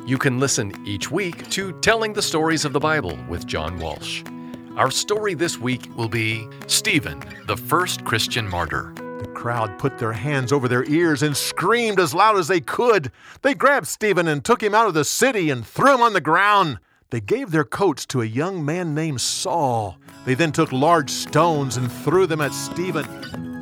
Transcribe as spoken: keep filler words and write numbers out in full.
You can listen each week to Telling the Stories of the Bible with John Walsh. Our story this week will be Stephen, the first Christian martyr. The crowd put their hands over their ears and screamed as loud as they could. They grabbed Stephen and took him out of the city and threw him on the ground. They gave their coats to a young man named Saul. They then took large stones and threw them at Stephen.